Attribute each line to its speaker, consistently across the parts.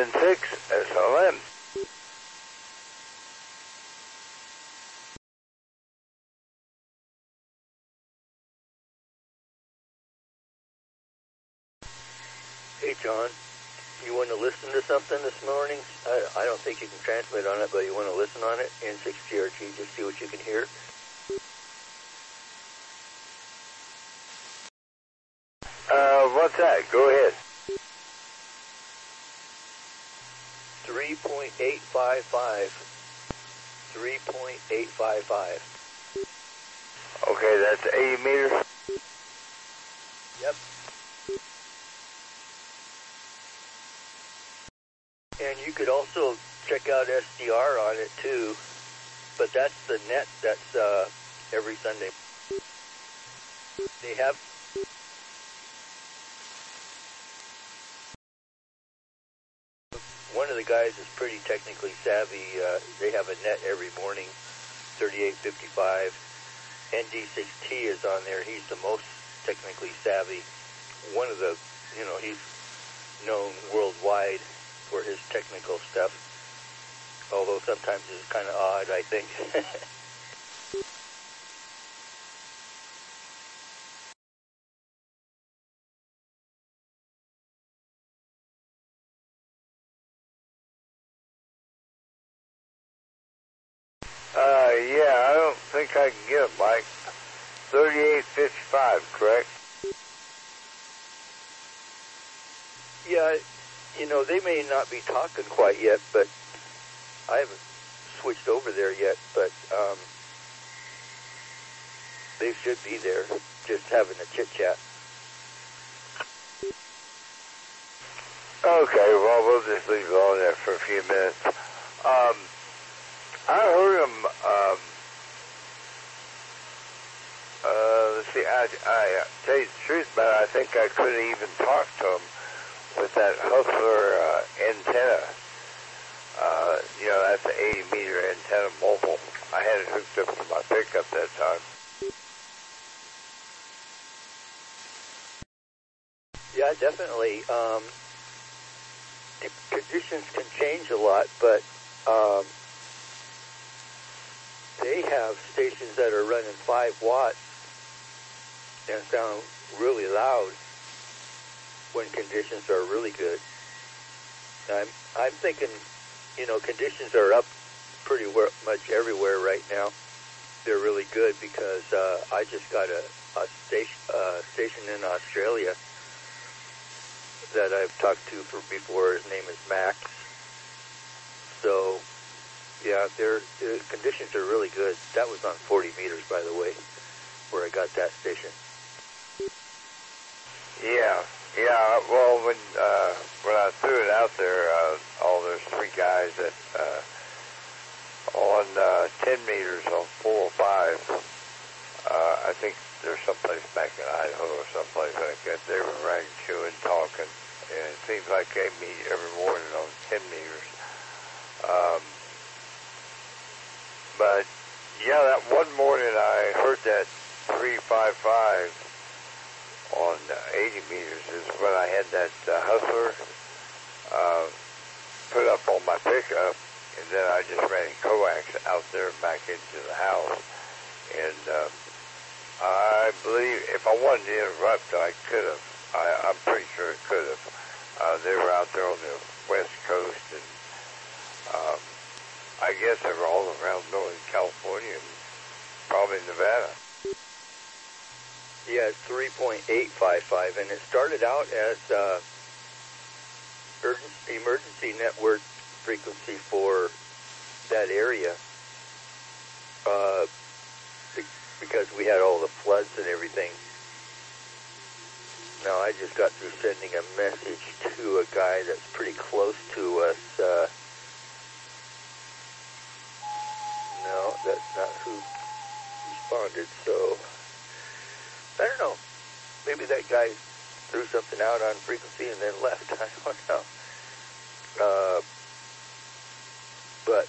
Speaker 1: SLM.
Speaker 2: Hey, John, you want to listen to something this morning? I don't think you can transmit on it, but you want to listen on it? N6GRT, just see what you can hear.
Speaker 1: What's that? Go ahead.
Speaker 2: 3.855. 3.855.
Speaker 1: Okay, that's 80 meters.
Speaker 2: Yep. And you could also check out SDR on it too, but that's the net that's every Sunday. They have one of the guys is pretty technically savvy. They have a net every morning, 3855. ND6T is on there. He's the most technically savvy. One of the, he's known worldwide for his technical stuff, although sometimes it's kind of odd, I think.
Speaker 1: Yeah, I don't think I can get it, Mike. 3855, correct?
Speaker 2: Yeah, they may not be talking quite yet, but I haven't switched over there yet, but they should be there, just having a chit-chat.
Speaker 1: Okay, well, we'll just leave it on there for a few minutes. I heard him, let's see, I tell you the truth, but I think I couldn't even talk to him with that Hustler antenna. That's an 80-meter antenna mobile. I had it hooked up to my pickup that time.
Speaker 2: Yeah, definitely. Conditions can change a lot, but they have stations that are running 5 watts and sound really loud when conditions are really good. I'm thinking, conditions are up pretty much everywhere right now. They're really good because I just got a station in Australia that I've talked to before. His name is Max. So, yeah, the conditions are really good. That was on 40 meters, by the way, where I got that station.
Speaker 1: Yeah. Well, when I threw it out there, there's 3 guys that on 10 meters on 405. I think there's someplace back in Idaho or someplace like that. They were riding, chewing, talking, and it seems like they meet every morning on 10 meters. But yeah, that one morning I heard that 355 on 80 meters is when I had that Hustler put up on my pickup, and then I just ran coax out there back into the house. And I believe if I wanted to interrupt, I could have. I'm pretty sure it could have. They were out there on the West Coast, and I guess they were all around Northern California and probably Nevada.
Speaker 2: Yeah, it's 3.855, and it started out as emergency network frequency for that area because we had all the floods and everything. Now, I just got through sending a message to a guy that's pretty close to us. No, that's not who responded, so I don't know. Maybe that guy threw something out on frequency and then left. I don't know. But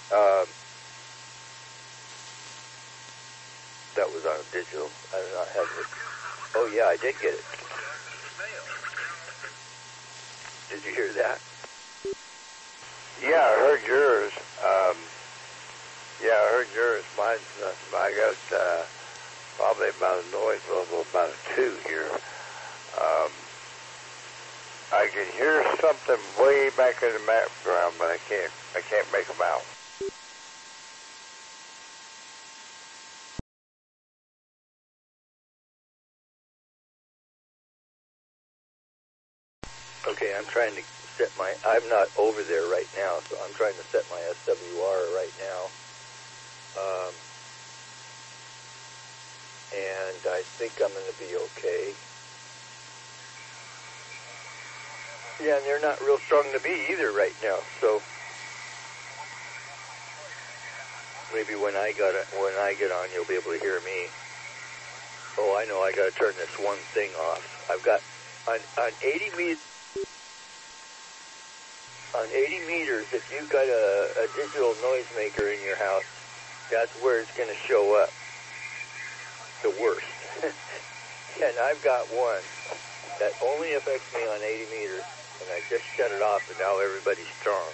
Speaker 2: that was on digital. I don't know. I haven't. Oh yeah, I did get it. Did you hear that?
Speaker 1: got probably about a noise level about a 2 here. I can hear something way back in the background, but I can't make them out.
Speaker 2: Okay, I'm trying to set I'm not over there right now, so I'm trying to set my SWR right now. And I think I'm going to be okay. Yeah, and they're not real strong to be either right now, so maybe when I get on, you'll be able to hear me. Oh, I know, I got to turn this one thing off. I've got, on 80 meters, if you've got a digital noisemaker in your house, that's where it's going to show up the worst. And I've got one that only affects me on 80 meters, and I just shut it off, and now everybody's strong.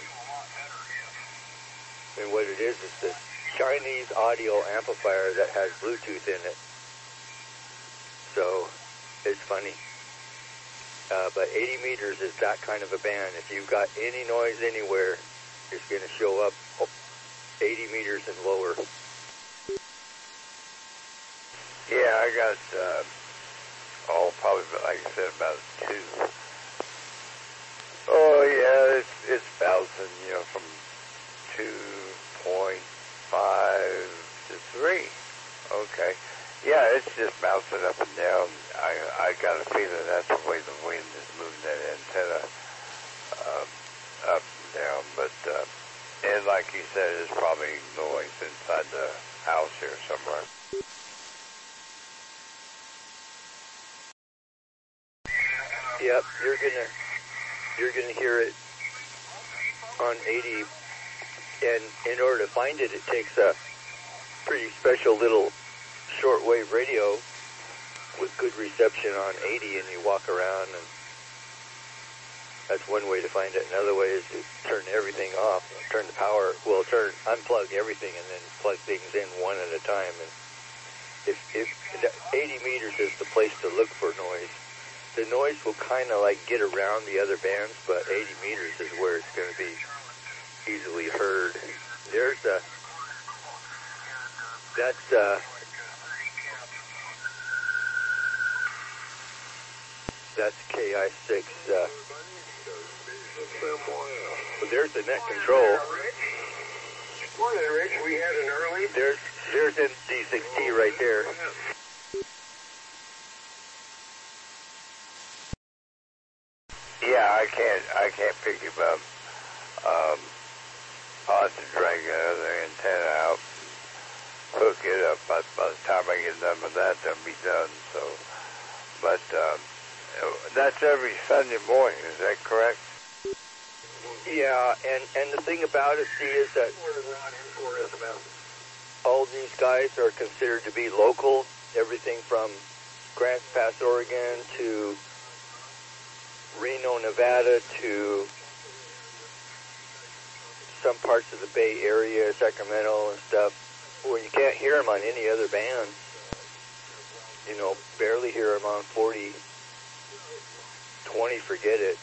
Speaker 2: And what it is this Chinese audio amplifier that has Bluetooth in it. So, it's funny. But 80 meters is that kind of a band. If you've got any noise anywhere, it's going to show up 80 meters and lower.
Speaker 1: Yeah, I got, probably, like I said, about 2. Oh, yeah, it's bouncing, from 2.5 to 3. Okay. Yeah, it's just bouncing up and down. I got a feeling that's the way the wind is moving that antenna up and down. But, and like you said, it's probably noise inside the house here somewhere.
Speaker 2: Yep, you're gonna hear it on 80, and in order to find it, it takes a pretty special little shortwave radio with good reception on 80, and you walk around, and that's one way to find it. Another way is to turn everything off, turn the power, unplug everything, and then plug things in one at a time. And if 80 meters is the place to look for noise. The noise will kind of like get around the other bands, but 80 meters is where it's going to be easily heard. That's KI6. There's the net control.
Speaker 3: Morning, Rich. We had an early.
Speaker 2: There's NC6T right there.
Speaker 1: Yeah, I can't pick him up. I'll have to drag the other antenna out, hook it up. By the time I get done with that, that'll be done. So, but that's every Sunday morning. Is that correct?
Speaker 2: Yeah, and the thing about it, see, is that all these guys are considered to be local. Everything from Grants Pass, Oregon, to Reno, Nevada, to some parts of the Bay Area, Sacramento and stuff, where you can't hear them on any other band. Barely hear them on 40, 20, forget it.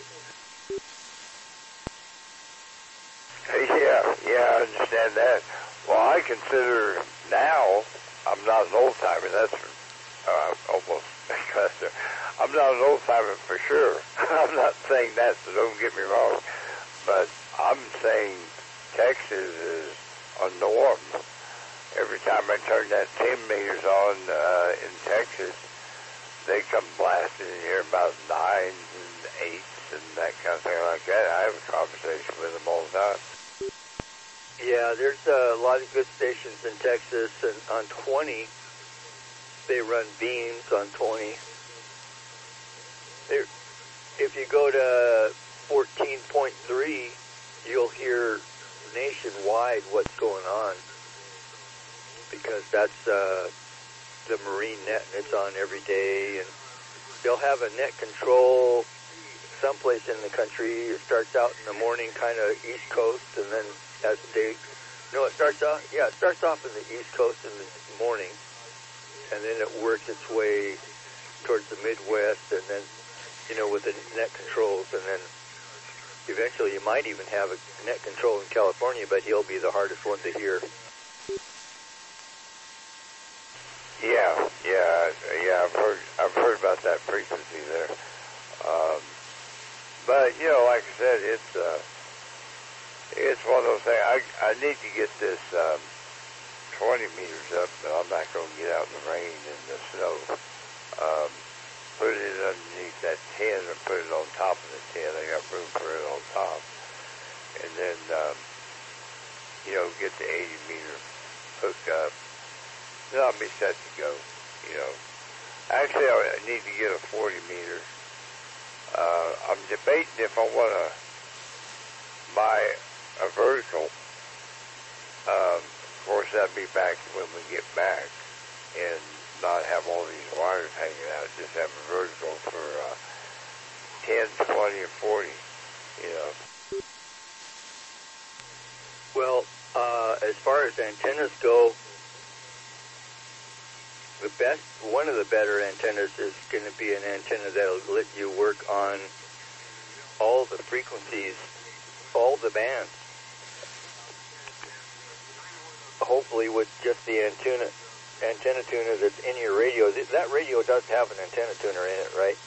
Speaker 1: Yeah, I understand that. Well, I consider now, I'm not an old-timer, that's almost, I'm not an old-timer for sure. I'm not saying that, so don't get me wrong, but I'm saying Texas is a norm. Every time I turn that 10 meters on in Texas, they come blasting in here about 9s and 8s and that kind of thing like that. I have a conversation with them all the time.
Speaker 2: Yeah, there's a lot of good stations in Texas, and on 20, they run beams on 20. If you go to 14.3, you'll hear nationwide what's going on, because that's the Marine net, and it's on every day, and they'll have a net control someplace in the country. It starts out in the morning, kind of East Coast, and then as the day No, it starts off. Yeah, it starts off in the East Coast in the morning, and then it works its way towards the Midwest, and then with the net controls, and then eventually you might even have a net control in California, but he'll be the hardest one to hear.
Speaker 1: Yeah. I've heard about that frequency there. But like I said, it's one of those things. I need to get this 20 meters up, but I'm not going to get out in the rain and the snow. Put it underneath that 10 or put it on top of the 10. I got room for it on top. And then, get the 80 meter hooked up. Then I'll be set to go, Actually, I need to get a 40 meter. I'm debating if I want to buy a vertical. Of course, that'd be back when we get back and not have all these wires hanging out. Just have a vertical for 10, 20, or 40,
Speaker 2: Well, as far as antennas go, one of the better antennas is going to be an antenna that'll let you work on all the frequencies, all the bands. Hopefully with just the antenna tuner that's in your radio. That radio does have an antenna tuner in it, right?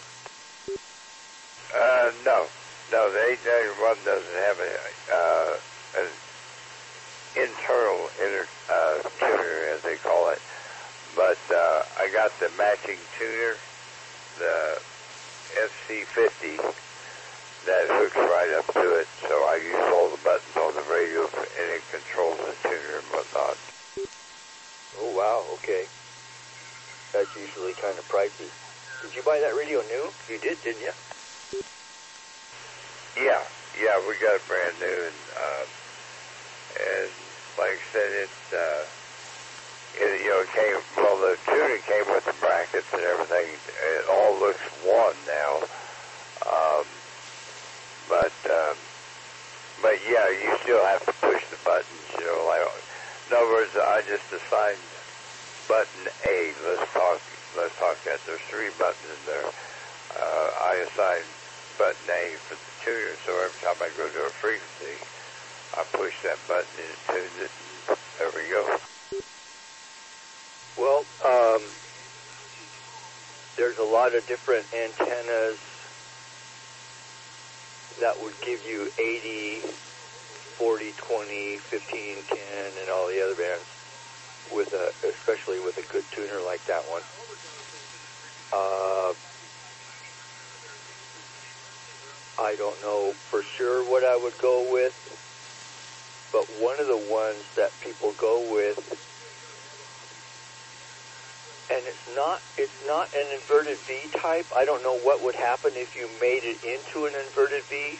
Speaker 1: No, the 891 doesn't have an internal tuner, as they call it. But I got the matching tuner, the FC50, that hooks right up to it. So I use all the buttons on the radio, and it controls the tuner and whatnot.
Speaker 2: Oh, wow, okay. That's usually kind of pricey. Did you buy that radio new? You did, didn't you?
Speaker 1: Yeah, we got it brand new, and like I said, it came, well, the tuner came with the brackets and everything. It all looks one now. But yeah, you still have to push the buttons, in other words, I just assigned button A. Let's talk that. There's 3 buttons in there. I assigned button A for the tuner, so every time I go to a frequency, I push that button and it tunes it, and there we go.
Speaker 2: Well, there's a lot of different antennas that would give you 80, 40, 20, 15, 10, and all the other bands, especially with a good tuner like that one. I don't know for sure what I would go with, but one of the ones that people go with, and it's not an inverted V type. I don't know what would happen if you made it into an inverted V,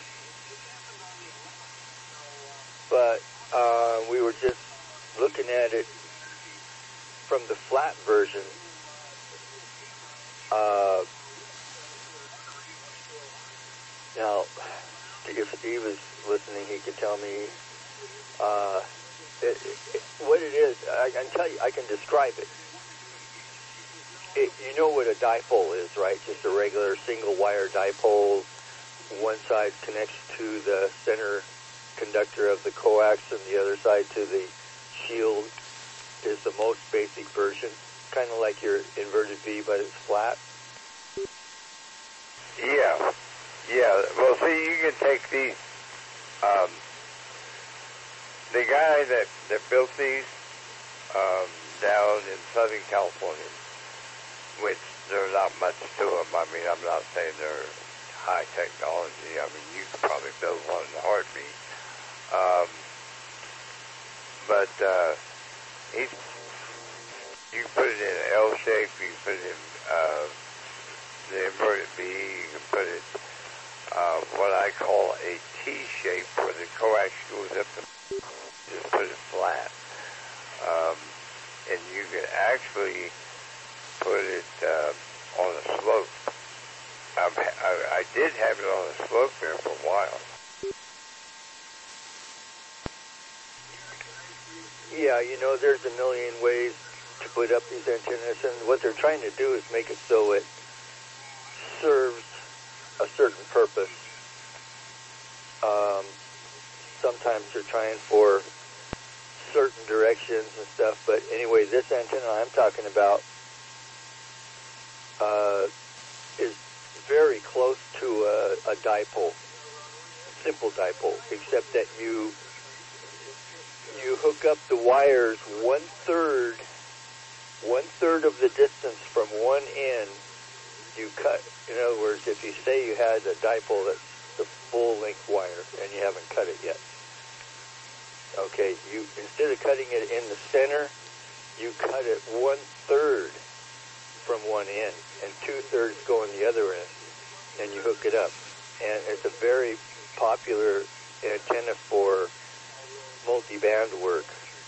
Speaker 2: but we were just looking at it from the flat version. Now, if Steve is listening, he could tell me what it is. I can tell you. I can describe it. You know what a dipole is, right? Just a regular single-wire dipole. One side connects to the center conductor of the coax, and the other side to the shield is the most basic version. Kind of like your inverted V, but it's flat.
Speaker 1: Yeah. Well, see, you can take these. The guy that built these down in Southern California, which there's not much to them. I mean, I'm not saying they're high technology. I mean, you could probably build one in a heartbeat. But you can put it in an L shape. You can put it in the inverted V. You can put it what I call a T shape, where the coax goes up and just put it flat. And you can actually put it on a slope. I did have it on a slope there for a while.
Speaker 2: Yeah, there's a million ways to put up these antennas, and what they're trying to do is make it so it serves a certain purpose. Sometimes they're trying for certain directions and stuff, but anyway, this antenna I'm talking about is very close to a dipole, simple dipole, except that you hook up the wires one third of the distance from one end. You cut. In other words, if you say you had a dipole that's the full length wire and you haven't cut it yet, okay, you instead of cutting it in the center, you cut it one third from one end and 2/3 go on the other end, and you hook it up. And it's a very popular antenna for multi-band work.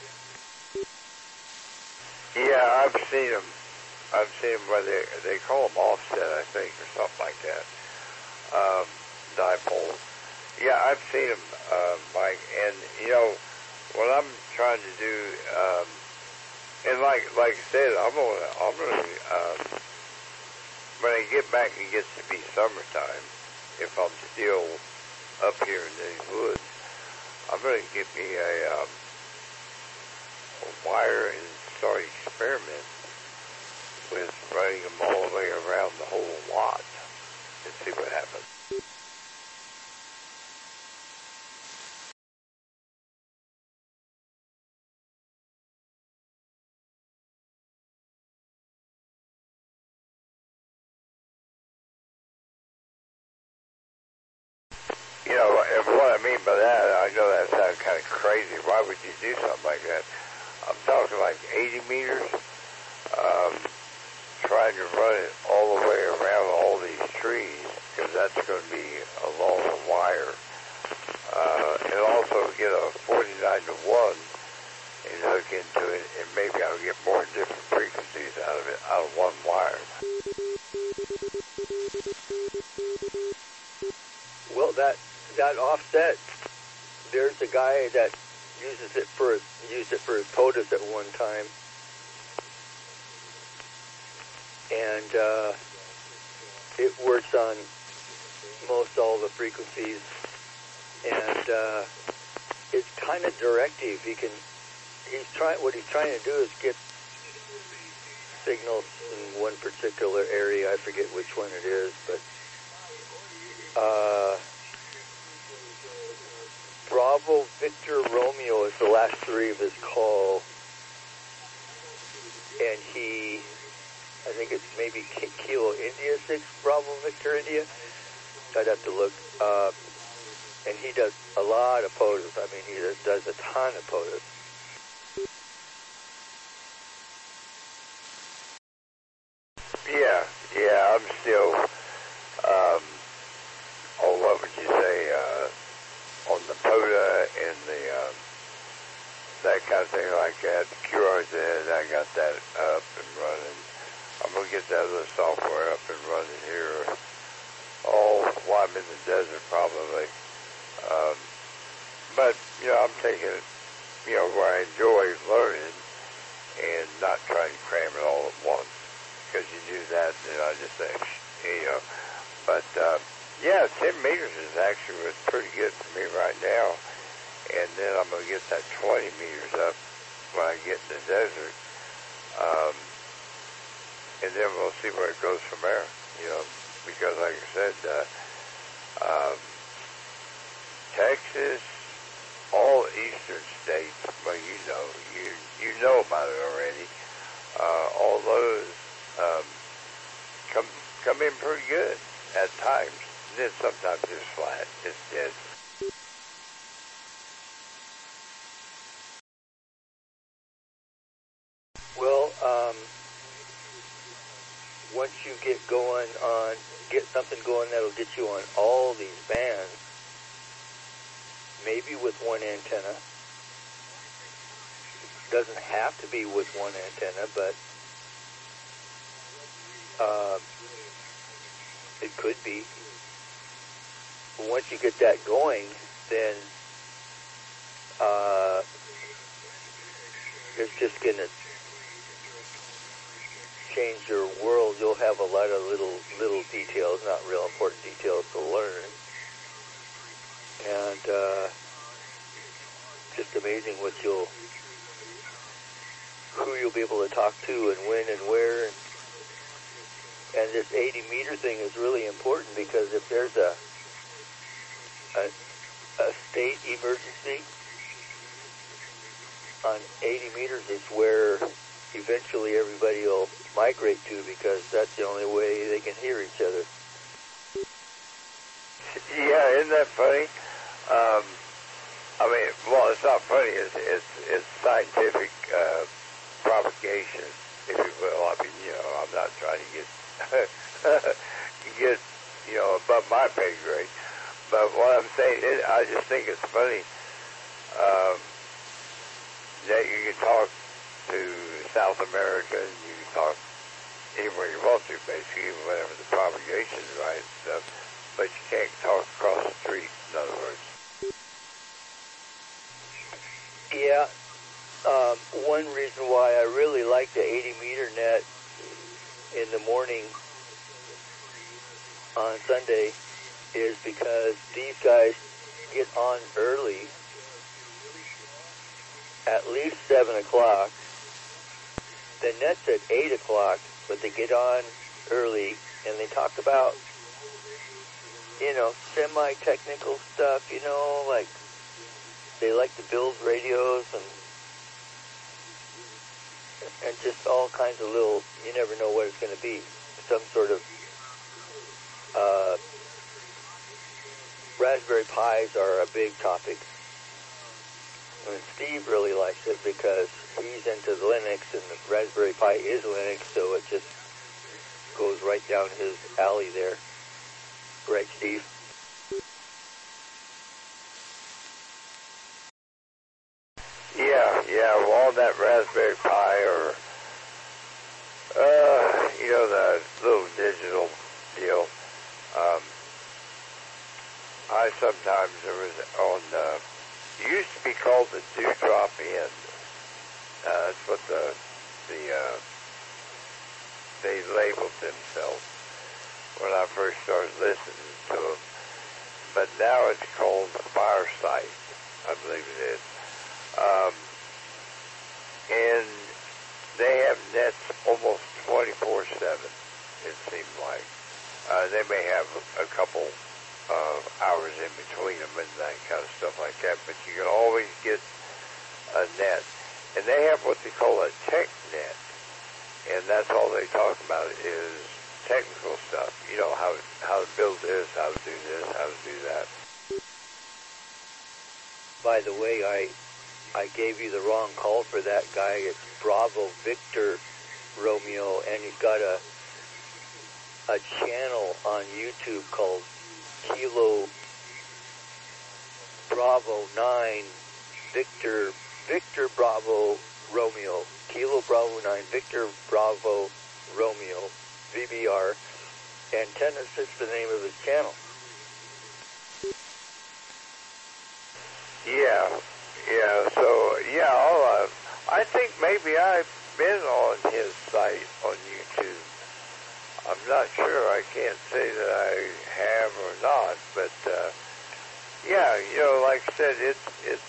Speaker 1: Yeah, I've seen them. I've seen them where they call them offset, I think, or something like that. Dipoles. Yeah, I've seen them, Mike. And what I'm trying to do, and like I said, I'm gonna when I get back, it gets to be summertime. If I'm still up here in these woods, I'm gonna get me a wire and start experimenting with running them all the way around the whole lot and see what happens. And what I mean by that, I know that sounds kind of crazy. Why would you do something like that? I'm talking like 80 meters, trying to run it all the way around all these trees, because that's going to be a long wire. And also get a 49 to 1 and hook into it, and maybe I'll get more different frequencies out of it, out of one wire.
Speaker 2: Well, that offset, there's a guy that used it for his POTUS at one time, and it works on most all the frequencies, and it's kind of directive. What he's trying to do is get signals in one particular area. I forget which one it is, but Bravo Victor Romeo is the last three of his call, and I think it's maybe Kilo India 6 Bravo Victor India. I'd have to look. And he does a lot of POTUS. I mean, he does a ton of POTUS.
Speaker 1: Yeah, I'm still, what would you say, on the POTA and that kind of thing like that. QRZ, I got that up and running. I'm going to get that other software up and running here. While I'm in the desert, probably. But, I'm taking it, where I enjoy learning and not trying to cram it all at once. Because you do that, and I just think, But, 10 meters is actually what's pretty good for me right now. And then I'm going to get that 20 meters up when I get in the desert. And then we'll see where it goes from there, because like I said, Texas, all eastern states, well, you know about it already. All those come in pretty good at times. And then sometimes it's flat, it's dead.
Speaker 2: Well, once you get something going that'll get you on all these bands, maybe with one antenna. Doesn't have to be with one antenna, but it could be. Once you get that going, then just going to change your world. You'll have a lot of little details, not real important details to learn. And just amazing who you'll be able to talk to and when and where. And this 80-meter thing is really important, because if there's a state emergency on 80 meters is where eventually everybody will migrate to, because that's the only way they can hear each other.
Speaker 1: Yeah, isn't that funny? I mean, well, it's not funny. It's scientific propagation, if you will. I mean, I'm not trying to get above my pay grade. But what I'm saying is, I just think it's funny that you can talk to South America, and you can talk anywhere you want to, basically, whenever the propagation is right and stuff, but you can't talk across the street, in other words.
Speaker 2: Yeah. One reason why I really like the 80-meter net in the morning on Sunday is because these guys get on early, at least 7 o'clock. The net's at 8 o'clock, but they get on early, and they talk about, semi-technical stuff, like they like to build radios and just all kinds of little, you never know what it's going to be, some sort of Raspberry Pis are a big topic. And Steve really likes it because he's into Linux, and the Raspberry Pi is Linux, so it just goes right down his alley there. Right, Steve?
Speaker 1: Yeah, well, on that Raspberry Pi, or, the little digital deal, I sometimes, there was on, it used to be called the Dewdrop Inn. That's what they labeled themselves when I first started listening to them. But now it's called the Firesight, I believe it is. And they have nets almost 24/7, it seems like. They may have a couple hours in between them and that kind of stuff like that, but you can always get a net. And they have what they call a tech net, and that's all they talk about is technical stuff. How to build this, how to do this, how to do that.
Speaker 2: By the way, I gave you the wrong call for that guy. It's Bravo Victor Romeo, and he's got a channel on YouTube called Kilo Bravo 9 Victor Bravo Romeo. Kilo Bravo 9 Victor Bravo Romeo, VBR. Antennas is the name of his channel. I think maybe I've been on his site on YouTube. I'm not sure. I can't say that I have or not, but like I said, it's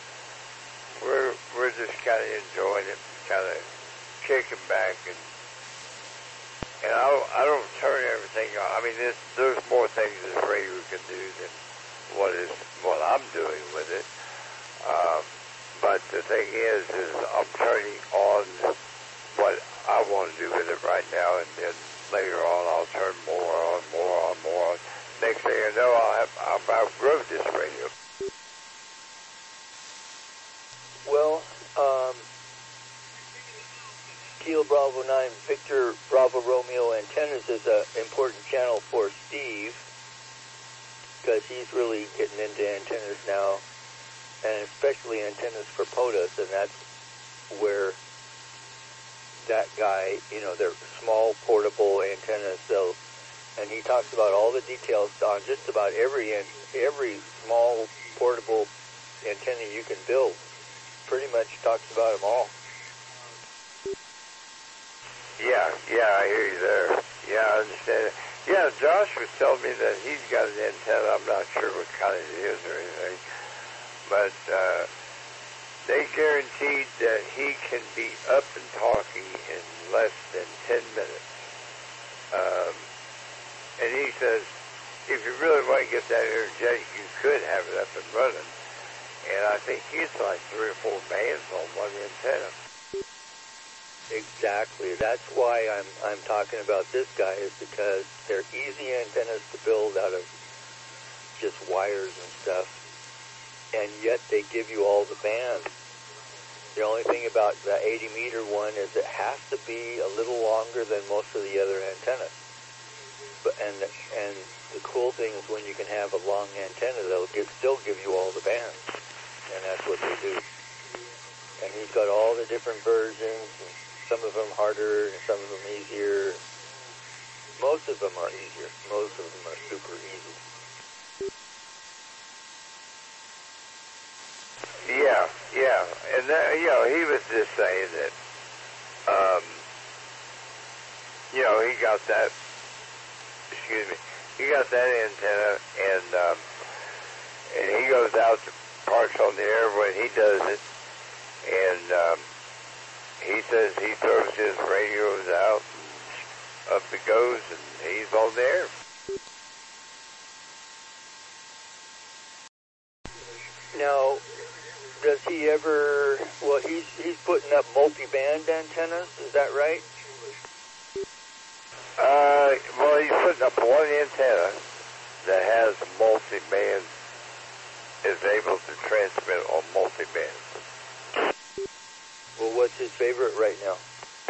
Speaker 2: we're just kind of enjoying it, kind of kicking back, and I don't turn everything on. I mean, there's more things this radio can do than what I'm doing with it. But the thing is I'm turning on what I want to do with it right now, and then later on I'll turn more on. Next thing I know, I've outgrown this radio. Well, Kilo Bravo 9 Victor Bravo Romeo Antennas is an important channel for Steve, because he's really getting into antennas now, and especially antennas for POTUS, and that's where that guy, they're small portable antennas, and he talks about all the details on just about every small portable antenna you can build. Pretty much talks about them all.
Speaker 1: Yeah, I hear you there. Yeah, I understand it. Yeah, Josh was telling me that he's got an antenna. I'm not sure what kind it is or anything, but they guaranteed that he can be up and talking in less than 10 minutes. And he says, if you really want to get that energetic, you could have it up and running. And I think it's like 3 or 4 bands on one antenna.
Speaker 2: Exactly. That's why I'm talking about this guy, is because they're easy antennas to build out of just wires and stuff, and yet they give you all the bands. The only thing about the 80-meter one is it has to be a little longer than most of the other antennas. But and the cool thing is when you can have a long antenna, they'll still give you all the bands, and that's what they do. And he's got all the different versions. And some of them harder, and some of them easier. Most of them are easier. Most of them are super easy.
Speaker 1: Yeah. And that, he was just saying that, he got that, he got that antenna, and he goes out to parks on the air when he does it, and, he says he throws his radios out, and up it goes, and he's on the air.
Speaker 2: Now, does he ever? Well, he's putting up multi-band antennas. Is that right?
Speaker 1: Well, he's putting up one antenna that has multi-band, is able to transmit on multi-band.
Speaker 2: Well, what's his favorite right now?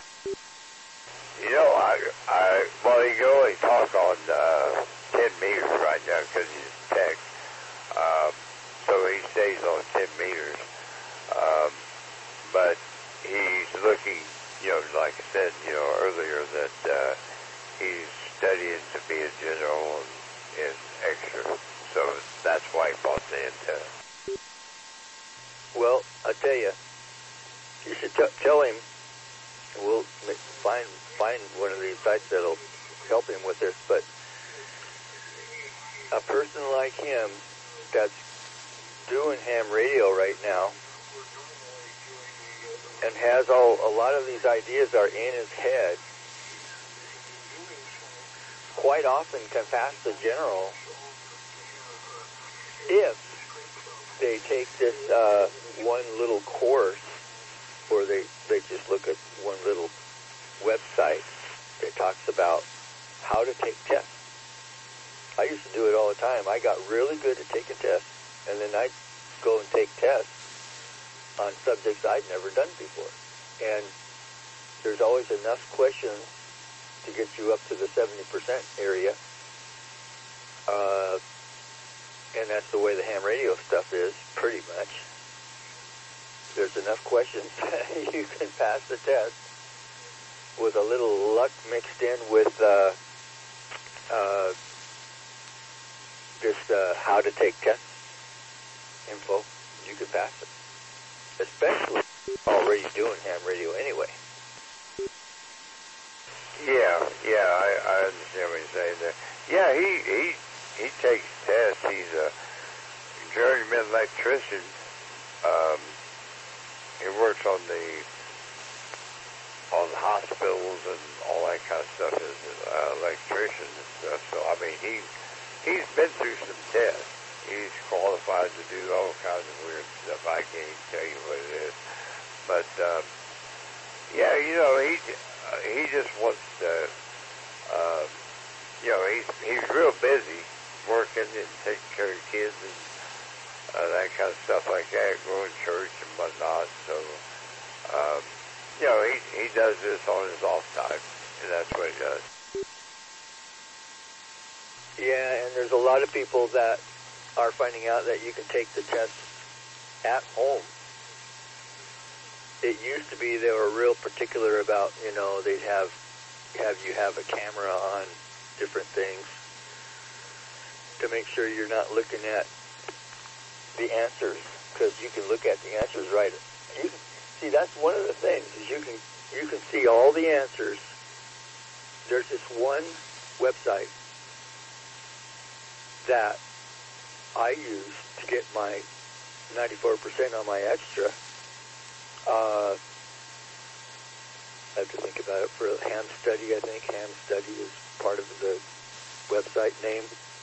Speaker 1: Well, he can only talk on 10 meters right now because he's tech. So he stays on 10 meters. But he's looking, like I said, earlier, that he's studying to be a general and extra. So that's why he bought the antenna.
Speaker 2: Well, I tell you, you should tell him. We'll find one of these sites that'll help him with this. But a person like him that's doing ham radio right now and has a lot of these ideas are in his head, quite often can pass the general if they take this one little course, or they just look at one little website that talks about how to take tests. I used to do it all the time. I got really good at taking tests, and then I'd go and take tests on subjects I'd never done before. And there's always enough questions to get you up to the 70% area. And that's the way the ham radio stuff is, pretty much. There's enough questions you can pass the test with a little luck mixed in with just how to take test info. You can pass it, especially already doing ham radio anyway.
Speaker 1: Yeah, I understand what you're saying there. Yeah, he takes tests. He's a journeyman electrician. He works on the hospitals and all that kind of stuff as an electrician and stuff. So I mean, he's been through some tests. He's qualified to do all kinds of weird stuff. I can't even tell you what it is, but yeah, he just wants to. He's real busy working and taking care of kids and that kind of stuff like that, going to church and whatnot. So, he does this on his off time, and that's what he does.
Speaker 2: Yeah, and there's a lot of people that are finding out that you can take the test at home. It used to be they were real particular about, they'd have you have a camera on different things to make sure you're not looking at the answers, because you can look at the answers right. See, that's one of the things is you can see all the answers there's this one website that I use to get my 94% on my extra. I have to think about it. For Ham Study, I think Ham Study is part of the website name.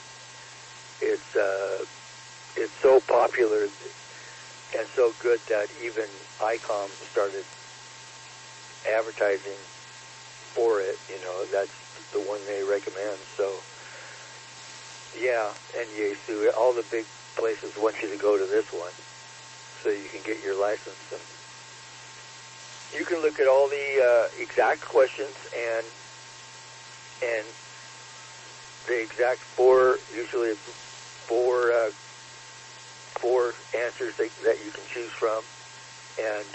Speaker 2: It's so popular and so good that even ICOM started advertising for it. You know, that's the one they recommend. So, yeah, and Yaesu, all the big places want you to go to this one so you can get your license. And you can look at all the exact questions and the exact usually four answers that you can choose from, and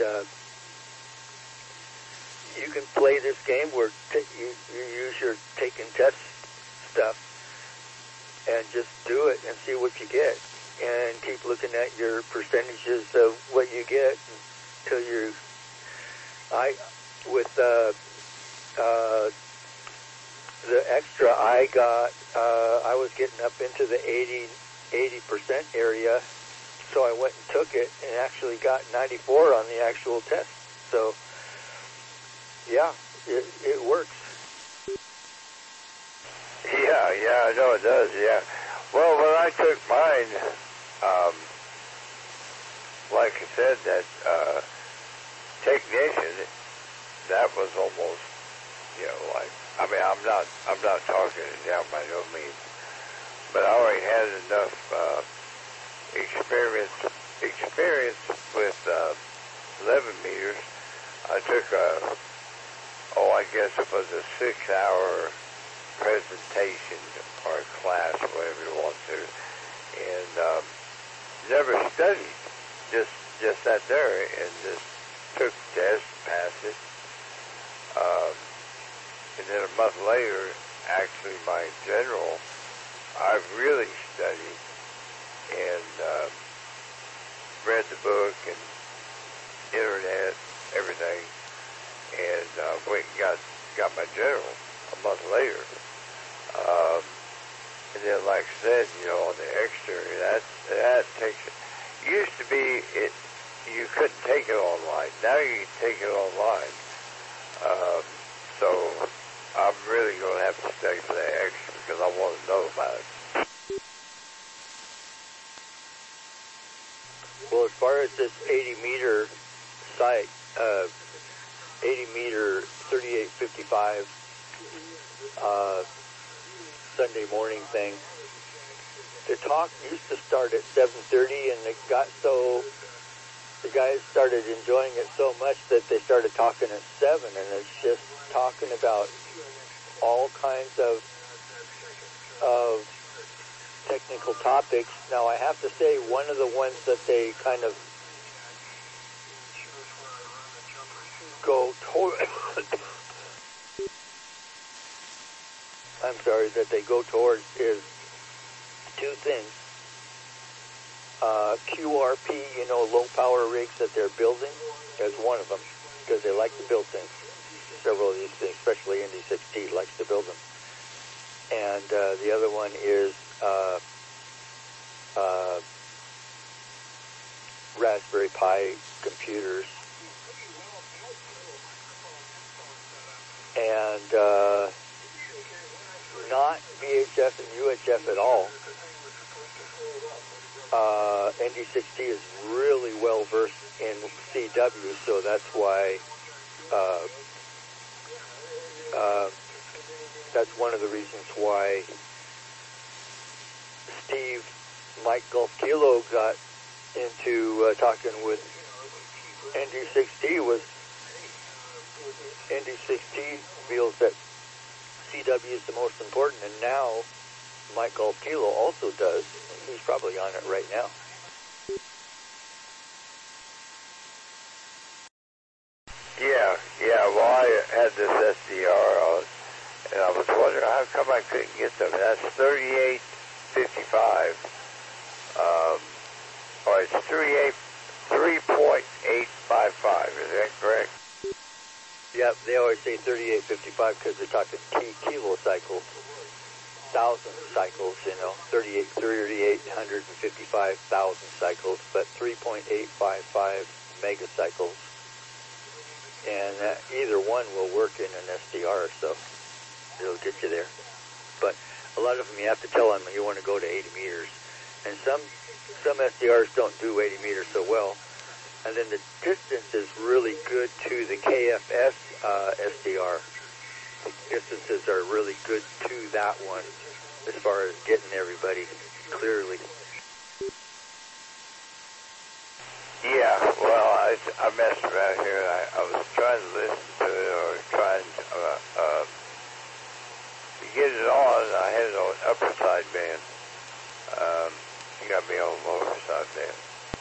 Speaker 2: you can play this game where you use your take and test stuff and just do it and see what you get, and keep looking at your percentages of what you get until you're. With the extra I got, I was getting up into the 80% area, so I went and took it and actually got 94 on the actual test. So, yeah, it works.
Speaker 1: Yeah, I know it does, yeah. Well, when I took mine, like I said, that technician, that was almost, you know, like, I mean, I'm not talking it down by no means, but I already had enough experience with 11 meters. I took I guess it was a 6-hour presentation or a class, or whatever you want to, and never studied, just sat there and just took the test, passed it. And then a month later, actually my general, I really studied and read the book and internet, everything, and went and got my general a month later. And then, like I said, you know, on the extra, that takes it. Used to be you couldn't take it online. Now you can take it online. So I'm really going to have to study for that extra because I want to know about it.
Speaker 2: Well, as far as this 80-meter site, 80-meter 3855 Sunday morning thing, the talk used to start at 7:30, and it got so the guys started enjoying it so much that they started talking at 7, and it's just talking about all kinds of technical topics. Now, I have to say, one of the ones that they kind of go toward, that they go towards is two things. QRP, you know, low power rigs that they're building, is one of them, because they like to build things. Several of these things, especially ND6T, likes to build them. And the other one is Raspberry Pi computers. And not VHF and UHF at all. ND6T is really well versed in CW, so that's why that's one of the reasons why Steve Mike Golf Kilo got into talking with ND6T. Was ND6T feels that CW is the most important, and now Mike Golf Kilo also does. He's probably on it right now.
Speaker 1: Yeah. Well, I had this SDR on, and I was wondering how come I couldn't get them. That's 3855. Or it's 3.855. Is that correct?
Speaker 2: Yep, they always say 3855 because they're talking kilocycles, 1,000 cycles, 3,855,000 cycles, but 3.855 megacycles. And either one will work in an SDR, so it'll get you there. But a lot of them, you have to tell them you want to go to 80 meters. And some SDRs don't do 80 meters so well. And then the distance is really good to the KFS SDR. The distances are really good to that one as far as getting everybody clearly.
Speaker 1: Yeah, well, I messed around here, and I was trying to listen to it, or trying to get it on. I had it on upper side band. You got me on lower side band.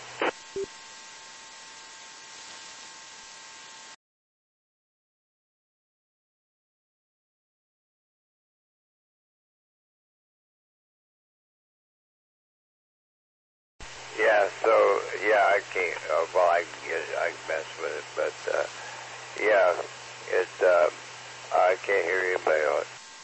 Speaker 1: Yeah, so, yeah, I can't, well, I can get it, I can mess with it, but, yeah, I can't hear anybody on it.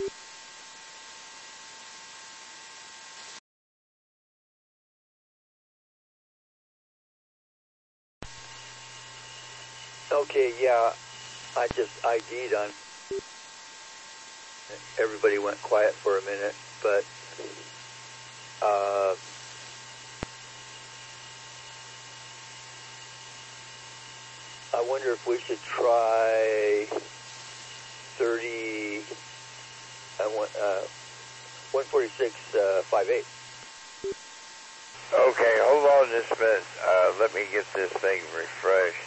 Speaker 2: Okay, yeah, I just ID'd on. Everybody went quiet for a minute, but, I wonder if we should try 146.58.
Speaker 1: Okay, hold on just a minute. Let me get this thing refreshed.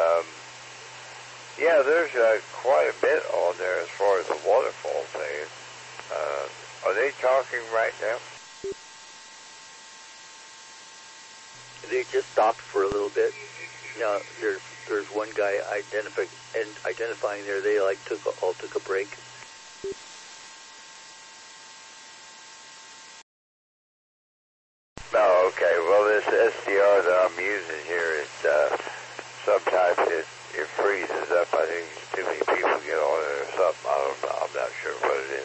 Speaker 1: Yeah, there's quite a bit on there as far as the waterfall thing. Are they talking right now?
Speaker 2: They just stopped for a little bit. Now, there's one guy identifying there. They all took a break.
Speaker 1: Oh, okay. Well, this SDR that I'm using here, sometimes it freezes up. I think too many people get on it or something. I don't know. I'm not sure what it is.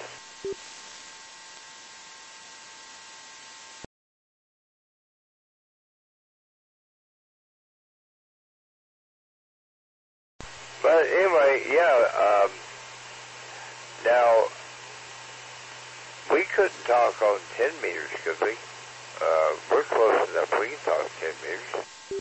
Speaker 1: But anyway, yeah. Now, we couldn't talk on 10 meters, could we? We're close enough. We can talk 10 meters.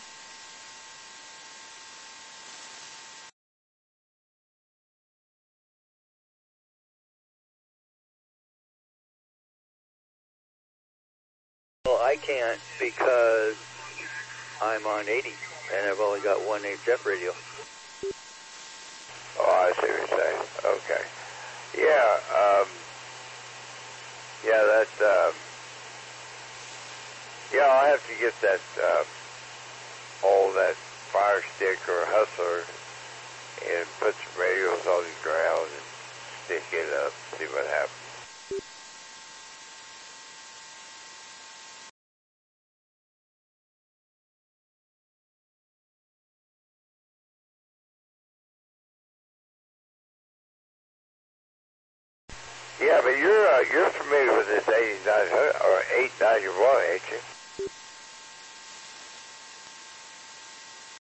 Speaker 2: Well, I can't because I'm on 80, and I've only got one HF radio.
Speaker 1: Oh, I see what you're saying. Okay. Yeah, yeah, I'll have to get that, that Fire Stick or Hustler and put some radios on the ground and stick it up, see what happens. Yeah, but you're familiar with this 8900 or 891, ain't you?